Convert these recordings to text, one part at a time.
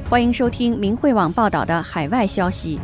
欢迎收听明慧网报道的海外消息。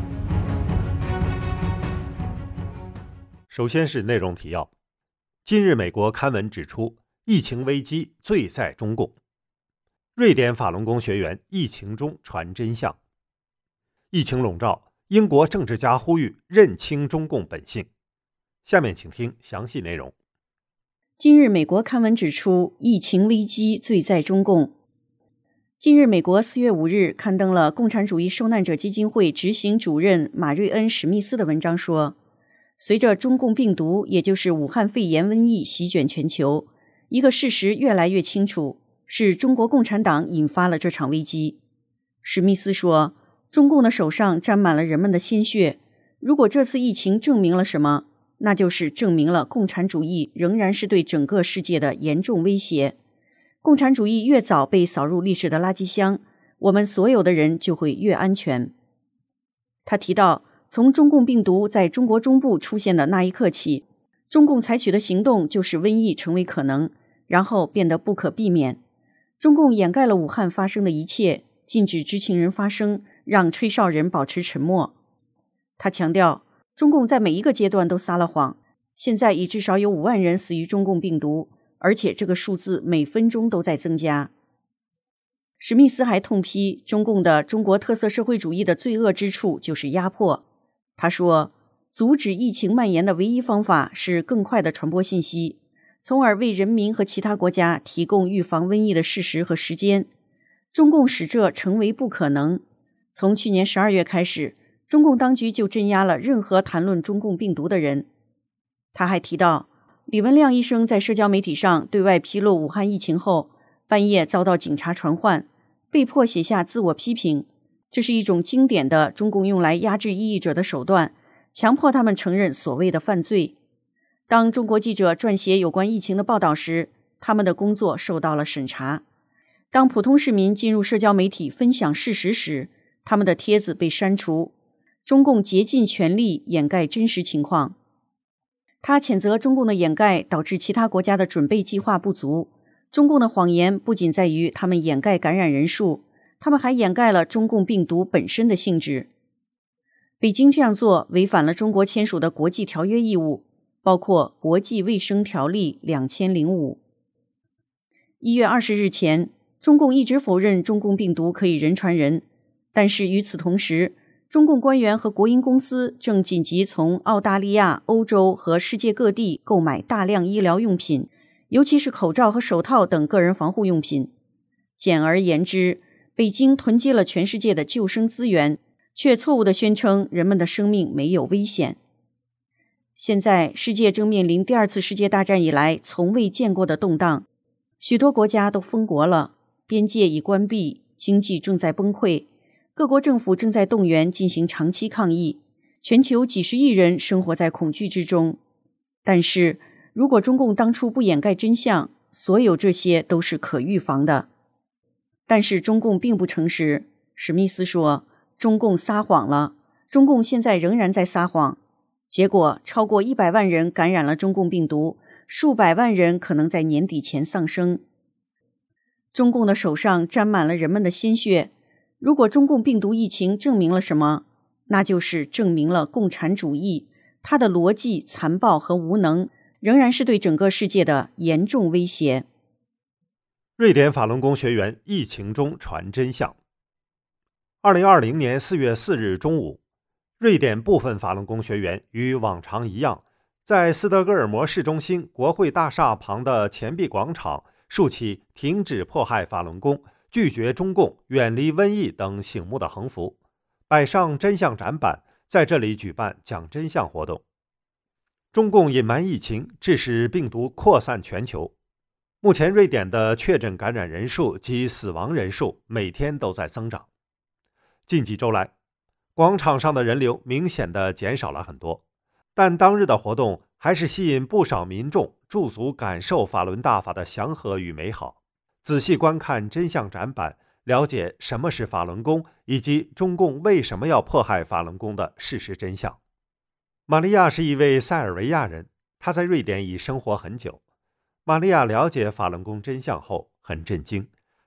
首先是内容提要。近日美国刊文指出，疫情危机罪在中共。瑞典法轮功学员疫情中传真相。疫情笼罩，英国政治家呼吁认清中共本性。下面请听详细内容。 近日美国刊文指出，疫情危机罪在中共。近日美国4月5日刊登了共产主义受难者基金会执行主任马瑞恩·史密斯的文章说，随着中共病毒，也就是武汉肺炎瘟疫席卷全球，一个事实越来越清楚，是中国共产党引发了这场危机。史密斯说，中共的手上沾满了人们的鲜血，如果这次疫情证明了什么，那就是证明了共产主义仍然是对整个世界的严重威胁。共产主义越早被扫入历史的垃圾箱，我们所有的人就会越安全。他提到，从中共病毒在中国中部出现的那一刻起，中共采取的行动就是瘟疫成为可能，然后变得不可避免。中共掩盖了武汉发生的一切，禁止知情人发声，让吹哨人保持沉默。他强调，中共在每一个阶段都撒了谎，现在已至少有5万人死于中共病毒，而且这个数字每分钟都在增加。史密斯还痛批中共的中国特色社会主义的罪恶之处就是压迫。他说，阻止疫情蔓延的唯一方法是更快地传播信息，从而为人民和其他国家提供预防瘟疫的事实和时间。中共使这成为不可能。从去年12月开始，中共当局就镇压了任何谈论中共病毒的人。他还提到，李文亮医生在社交媒体上对外披露武汉疫情后，半夜遭到警察传唤，被迫写下自我批评。这是一种经典的中共用来压制异议者的手段，强迫他们承认所谓的犯罪。当中国记者撰写有关疫情的报道时，他们的工作受到了审查。当普通市民进入社交媒体分享事实时，他们的帖子被删除。中共竭尽全力掩盖真实情况。他谴责中共的掩盖导致其他国家的准备计划不足。中共的谎言不仅在于他们掩盖感染人数，他们还掩盖了中共病毒本身的性质。北京这样做违反了中国签署的国际条约义务，包括国际卫生条例2005。1月20日前，中共一直否认中共病毒可以人传人，但是与此同时，中共官员和国营公司正紧急从澳大利亚、欧洲和世界各地购买大量医疗用品，尤其是口罩和手套等个人防护用品。简而言之，北京囤积了全世界的救生资源，却错误地宣称人们的生命没有危险。现在，世界正面临第2次世界大战以来从未见过的动荡，许多国家都封国了，边界已关闭，经济正在崩溃，各国政府正在动员进行长期抗疫，全球几十亿人生活在恐惧之中。但是，如果中共当初不掩盖真相，所有这些都是可预防的。但是中共并不诚实。史密斯说，中共撒谎了，中共现在仍然在撒谎。结果，超过100万人感染了中共病毒，数百万人可能在年底前丧生。中共的手上沾满了人们的鲜血。如果中共病毒疫情证明了什么，那就是证明了共产主义，它的逻辑、残暴和无能，仍然是对整个世界的严重威胁。 瑞典法轮功学员疫情中传真相。2020年4月4日中午，瑞典部分法轮功学员与往常一样，在斯德哥尔摩市中心国会大厦旁的钱币广场竖起停止迫害法轮功、拒绝中共、远离瘟疫等醒目的横幅，摆上真相展板，在这里举办讲真相活动。中共隐瞒疫情，致使病毒扩散全球。目前瑞典的确诊感染人数及死亡人数每天都在增长。近几周来，广场上的人流明显地减少了很多，但当日的活动还是吸引不少民众驻足感受法轮大法的祥和与美好，仔细观看真相展板，了解什么是法轮功以及中共为什么要迫害法轮功的事实真相。玛利亚是一位塞尔维亚人，她在瑞典已生活很久。玛利亚了解法轮功真相后很震惊，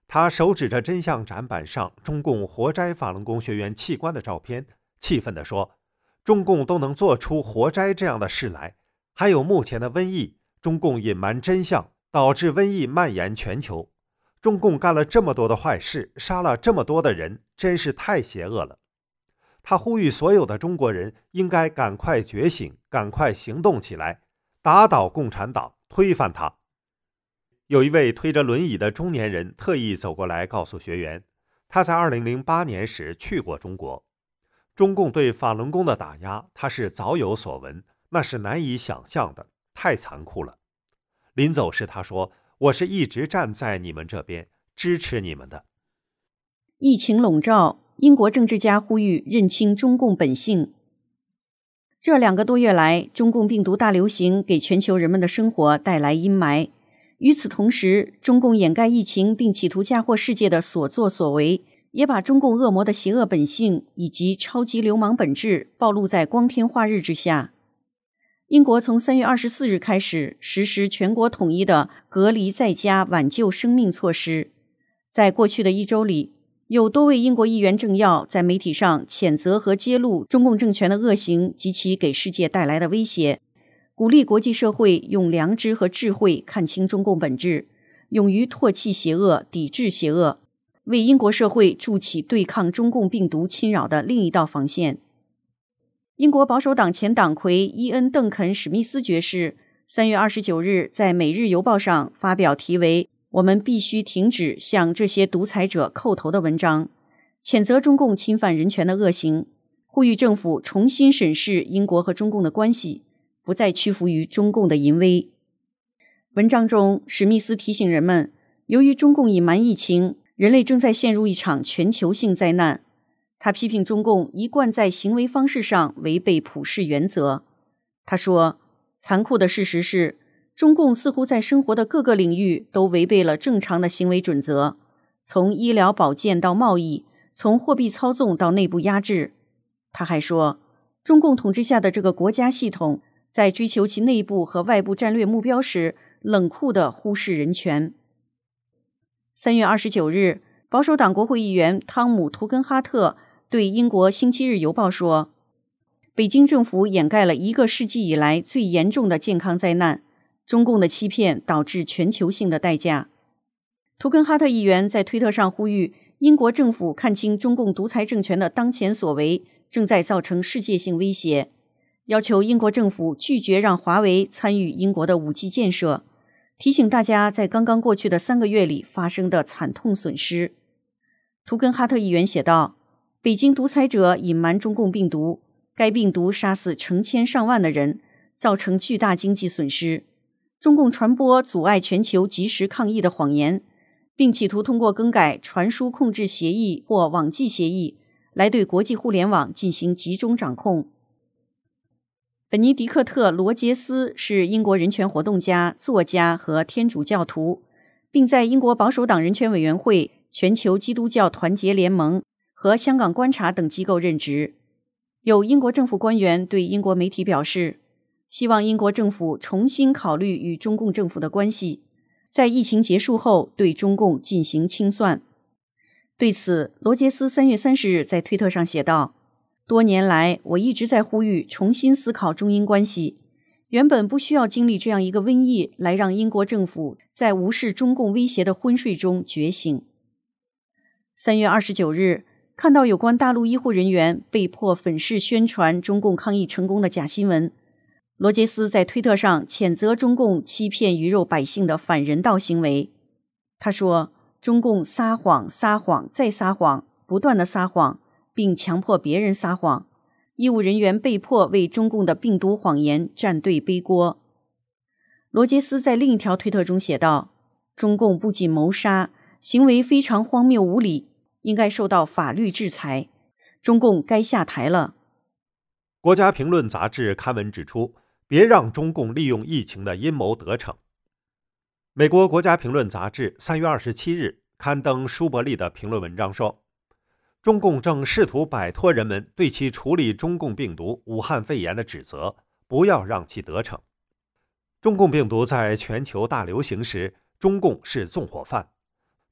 他手指着真相展板上中共活摘法轮功学员器官的照片，气愤地说：“中共都能做出活摘这样的事来，还有目前的瘟疫，中共隐瞒真相，导致瘟疫蔓延全球。中共干了这么多的坏事，杀了这么多的人，真是太邪恶了。”他呼吁所有的中国人应该赶快觉醒，赶快行动起来，打倒共产党，推翻他。有一位推着轮椅的中年人特意走过来告诉学员，他在2008年时去过中国，中共对法轮功的打压他是早有所闻，那是难以想象的，太残酷了。临走时他说：“我是一直站在你们这边，支持你们的。” 疫情笼罩，英国政治家呼吁认清中共本性。这2个多月来，中共病毒大流行给全球人们的生活带来阴霾。与此同时，中共掩盖疫情并企图嫁祸世界的所作所为，也把中共恶魔的邪恶本性以及超级流氓本质暴露在光天化日之下。英国从3月24日开始实施全国统一的隔离在家挽救生命措施。在过去的1周里，有多位英国议员政要在媒体上谴责和揭露中共政权的恶行及其给世界带来的威胁，鼓励国际社会用良知和智慧看清中共本质，勇于唾弃邪恶，抵制邪恶，为英国社会筑起对抗中共病毒侵扰的另一道防线。英国保守党前党魁伊恩·邓肯·史密斯爵士3月29日在《每日邮报》上发表题为“我们必须停止向这些独裁者叩头”的文章，谴责中共侵犯人权的恶行，呼吁政府重新审视英国和中共的关系，不再屈服于中共的淫威。文章中，史密斯提醒人们，由于中共隐瞒疫情，人类正在陷入一场全球性灾难。他批评中共一贯在行为方式上违背普世原则。他说，残酷的事实是，中共似乎在生活的各个领域都违背了正常的行为准则，从医疗保健到贸易，从货币操纵到内部压制。他还说，中共统治下的这个国家系统在追求其内部和外部战略目标时，冷酷地忽视人权。3月29日，保守党国会议员汤姆·图根哈特对英国《星期日邮报》说，北京政府掩盖了1个世纪以来最严重的健康灾难，中共的欺骗导致全球性的代价。图根哈特议员在推特上呼吁英国政府看清中共独裁政权的当前所为正在造成世界性威胁，要求英国政府拒绝让华为参与英国的5G 建设，提醒大家在刚刚过去的3个月里发生的惨痛损失。图根哈特议员写道，北京独裁者隐瞒中共病毒，该病毒杀死成千上万的人，造成巨大经济损失。中共传播阻碍全球及时抗疫的谎言，并企图通过更改传输控制协议或网际协议来对国际互联网进行集中掌控。本尼迪克特·罗杰斯是英国人权活动家、作家和天主教徒，并在英国保守党人权委员会、全球基督教团结联盟和香港观察等机构任职。有英国政府官员对英国媒体表示，希望英国政府重新考虑与中共政府的关系，在疫情结束后对中共进行清算。对此，罗杰斯3月30日在推特上写道，多年来我一直在呼吁重新思考中英关系，原本不需要经历这样一个瘟疫来让英国政府在无视中共威胁的昏睡中觉醒。3月29日，看到有关大陆医护人员被迫粉饰宣传中共抗疫成功的假新闻，罗杰斯在推特上谴责中共欺骗鱼肉百姓的反人道行为。他说，中共撒谎、撒谎再撒谎，不断的撒谎，并强迫别人撒谎，医务人员被迫为中共的病毒谎言站队背锅。罗杰斯在另一条推特中写道，中共不仅谋杀，行为非常荒谬无理，应该受到法律制裁，中共该下台了。 国家评论杂志刊文指出，别让中共利用疫情的阴谋得逞。美国国家评论杂志3月27日刊登舒伯利的评论文章说，中共正试图摆脱人们对其处理中共病毒武汉肺炎的指责，不要让其得逞。中共病毒在全球大流行时，中共是纵火犯，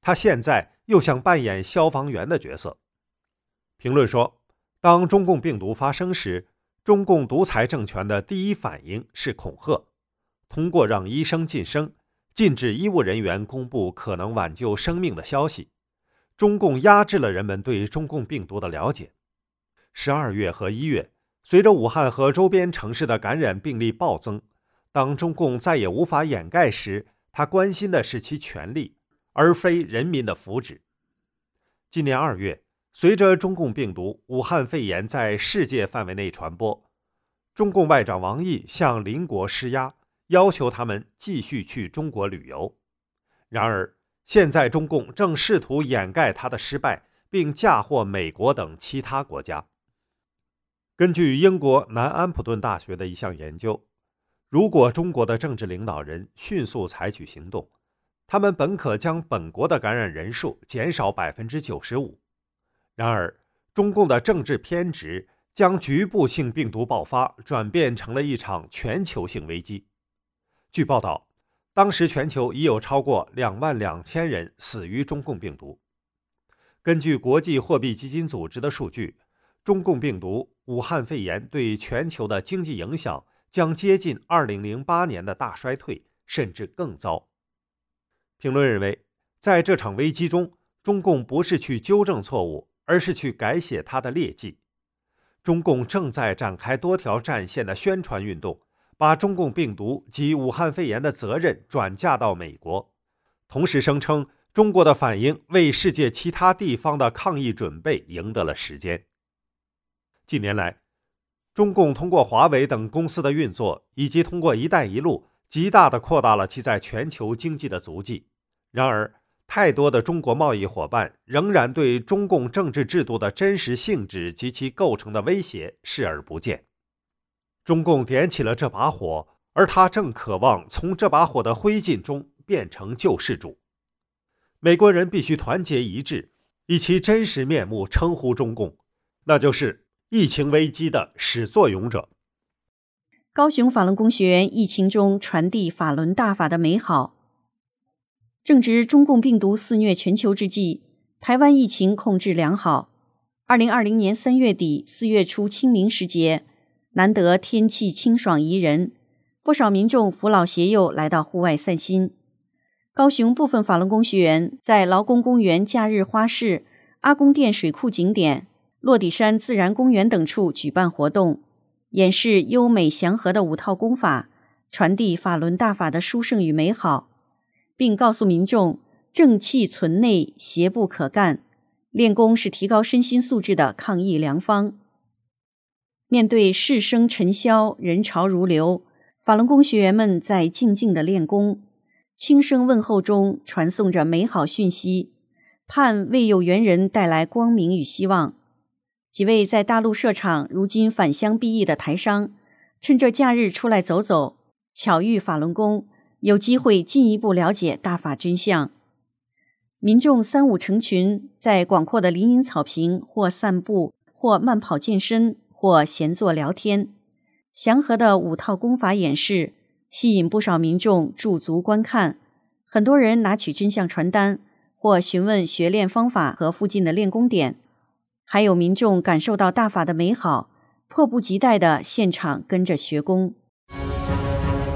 他现在又想扮演消防员的角色。评论说，当中共病毒发生时，中共独裁政权的第一反应是恐吓，通过让医生晋升，禁止医务人员公布可能挽救生命的消息，中共压制了人们对中共病毒的了解。12月和1月，随着武汉和周边城市的感染病例暴增，当中共再也无法掩盖时，他关心的是其权利，而非人民的福祉。今年2月，随着中共病毒武汉肺炎在世界范围内传播，中共外长王毅向邻国施压，要求他们继续去中国旅游。然而，现在中共正试图掩盖他的失败，并嫁祸美国等其他国家。根据英国南安普顿大学的一项研究，如果中国的政治领导人迅速采取行动，他们本可将本国的感染人数减少 95%。然而，中共的政治偏执将局部性病毒爆发转变成了一场全球性危机。据报道，当时全球已有超过22000人死于中共病毒。根据国际货币基金组织的数据，中共病毒武汉肺炎对全球的经济影响将接近2008年的大衰退，甚至更糟。评论认为，在这场危机中，中共不是去纠正错误，而是去改写它的劣迹。中共正在展开多条战线的宣传运动，把中共病毒及武汉肺炎的责任转嫁到美国，同时声称中国的反应为世界其他地方的抗疫准备赢得了时间。近年来，中共通过华为等公司的运作，以及通过“一带一路”，极大地扩大了其在全球经济的足迹。然而，太多的中国贸易伙伴仍然对中共政治制度的真实性质及其构成的威胁视而不见。中共点起了这把火，而他正渴望从这把火的灰烬中变成救世主。美国人必须团结一致，以其真实面目称呼中共，那就是疫情危机的始作俑者。 高雄法轮功学员疫情中传递法轮大法的美好。正值中共病毒肆虐全球之际，台湾疫情控制良好。2020年3月底4月初清明时节，难得天气清爽宜人，不少民众扶老携幼来到户外散心。高雄部分法轮功学员在劳工公园假日花市、阿公店水库景点、落底山自然公园等处举办活动，演示优美祥和的5套功法，传递法轮大法的殊胜与美好，并告诉民众正气存内，邪不可干，练功是提高身心素质的抗疫良方。面对世声尘嚣，人潮如流，法轮功学员们在静静的练功，轻声问候中传送着美好讯息，盼为有缘人带来光明与希望。几位在大陆设厂如今返乡避疫的台商，趁着假日出来走走，巧遇法轮功，有机会进一步了解大法真相。民众3、5成群，在广阔的林荫草坪或散步，或慢跑健身，或闲坐聊天。祥和的5套功法演示吸引不少民众驻足观看，很多人拿取真相传单，或询问学练方法和附近的练功点。还有民众感受到大法的美好，迫不及待地现场跟着学功。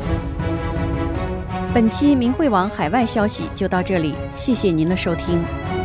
本期明慧网海外消息就到这里，谢谢您的收听。